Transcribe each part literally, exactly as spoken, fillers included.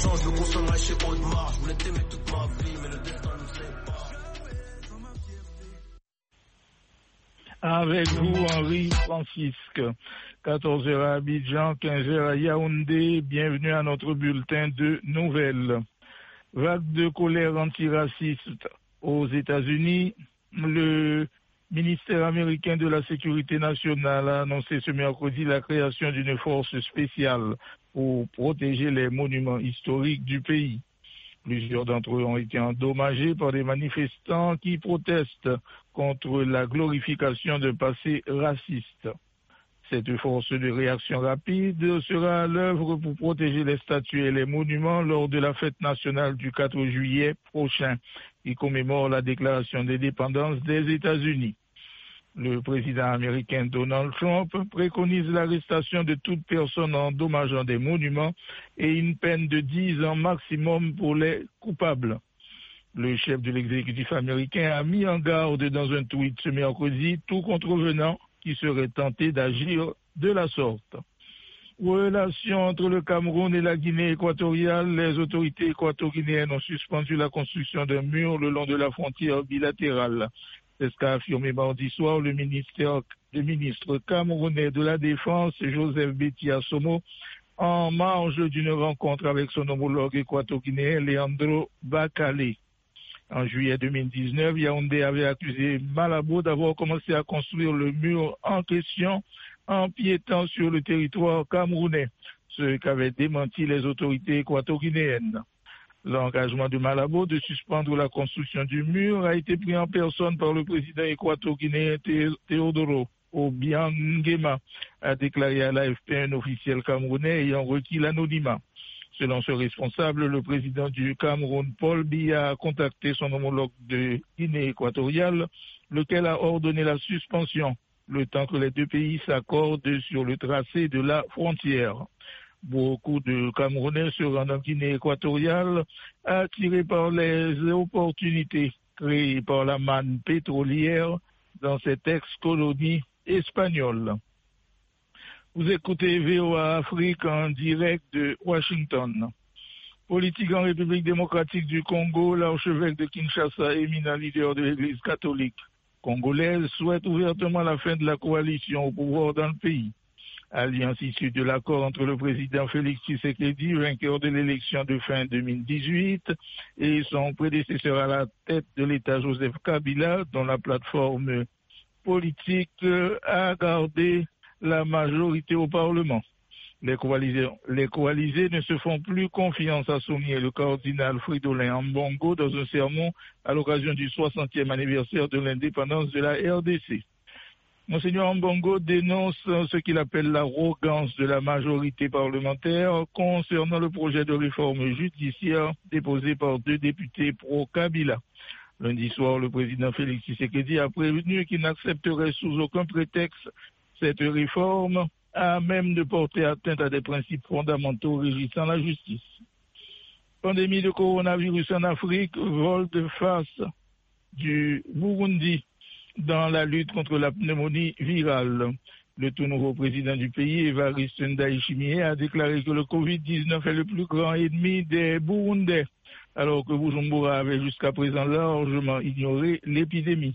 l'argent, je me consommerai chez Audemars. Je voulais t'aimer toute ma vie, mais le destin nous sépare. Avec vous, Henri Francisque. quatorze heures à Abidjan, quinze heures à Yaoundé. Bienvenue à notre bulletin de nouvelles. Vague de colère antiraciste aux États-Unis. Le ministère américain de la Sécurité nationale a annoncé ce mercredi la création d'une force spéciale pour protéger les monuments historiques du pays. Plusieurs d'entre eux ont été endommagés par des manifestants qui protestent contre la glorification d'un passé raciste. Cette force de réaction rapide sera à l'œuvre pour protéger les statues et les monuments lors de la fête nationale du quatre juillet prochain, qui commémore la déclaration d'indépendance des États-Unis. Le président américain Donald Trump préconise l'arrestation de toute personne endommageant des monuments et une peine de dix ans maximum pour les coupables. Le chef de l'exécutif américain a mis en garde dans un tweet ce mercredi tout contrevenant qui serait tenté d'agir de la sorte. Relation entre le Cameroun et la Guinée équatoriale, les autorités équatoriennes ont suspendu la construction d'un mur le long de la frontière bilatérale. C'est ce qu'a affirmé mardi soir le ministère, le ministre camerounais de la Défense, Joseph Betty Assomo, en marge d'une rencontre avec son homologue équatorien, Leandro Bacalé. En juillet deux mille dix-neuf, Yaoundé avait accusé Malabo d'avoir commencé à construire le mur en question en piétant sur le territoire camerounais, ce qu'avaient démenti les autorités équatoriennes. L'engagement de Malabo de suspendre la construction du mur a été pris en personne par le président équatorien Teodoro Obiang-Nguema, a déclaré à l'A F P un officiel camerounais ayant requis l'anonymat. Selon ce responsable, le président du Cameroun, Paul Biya, a contacté son homologue de Guinée équatoriale, lequel a ordonné la suspension, le temps que les deux pays s'accordent sur le tracé de la frontière. Beaucoup de Camerounais se rendent en Guinée équatoriale, attirés par les opportunités créées par la manne pétrolière dans cette ex-colonie espagnole. Vous écoutez V O A Afrique en direct de Washington. Politique en République démocratique du Congo, l'archevêque de Kinshasa, éminent leader de l'Église catholique congolaise, souhaite ouvertement la fin de la coalition au pouvoir dans le pays. Alliance issue de l'accord entre le président Félix Tshisekedi, vainqueur de l'élection de fin deux mille dix-huit, et son prédécesseur à la tête de l'État, Joseph Kabila, dont la plateforme politique a gardé la majorité au Parlement. Les coalisés, les coalisés ne se font plus confiance, a souligné le cardinal Fridolin Ambongo dans un sermon à l'occasion du soixantième anniversaire de l'indépendance de la R D C. Monseigneur Mbongo dénonce ce qu'il appelle l'arrogance de la majorité parlementaire concernant le projet de réforme judiciaire déposé par deux députés pro-Kabila. Lundi soir, le président Félix Tshisekedi a prévenu qu'il n'accepterait sous aucun prétexte cette réforme, à même de porter atteinte à des principes fondamentaux régissant la justice. Pandémie de coronavirus en Afrique, vol de face du Burundi dans la lutte contre la pneumonie virale. Le tout nouveau président du pays, Évariste Ndayishimiye, a déclaré que le covid dix-neuf est le plus grand ennemi des Burundais, alors que Bujumbura avait jusqu'à présent largement ignoré l'épidémie.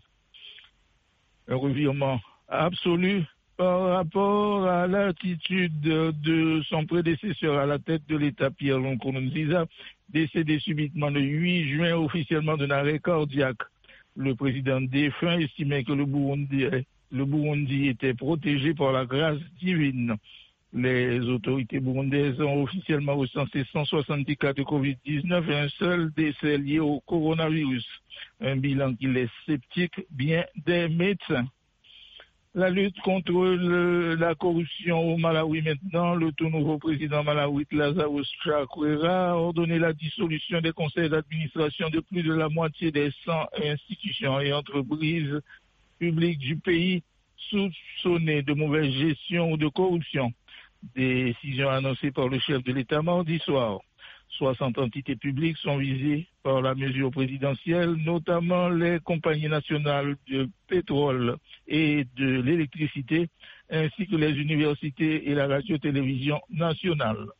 Un revirement absolu par rapport à l'attitude de son prédécesseur à la tête de l'État, Pierre Nkurunziza, décédé subitement le huit juin officiellement d'un arrêt cardiaque. Le président défunt estimait que le Burundi, le Burundi était protégé par la grâce divine. Les autorités burundaises ont officiellement recensé cent soixante-dix cas de covid dix-neuf et un seul décès lié au coronavirus. Un bilan qui laisse sceptique bien des médecins. La lutte contre le, la corruption au Malawi maintenant, le tout nouveau président malawite Lazarus Chakwera a ordonné la dissolution des conseils d'administration de plus de la moitié des cent institutions et entreprises publiques du pays soupçonnées de mauvaise gestion ou de corruption. Décision annoncée par le chef de l'État mardi soir. soixante entités publiques sont visées par la mesure présidentielle, notamment les compagnies nationales de pétrole et de l'électricité, ainsi que les universités et la radio-télévision nationale.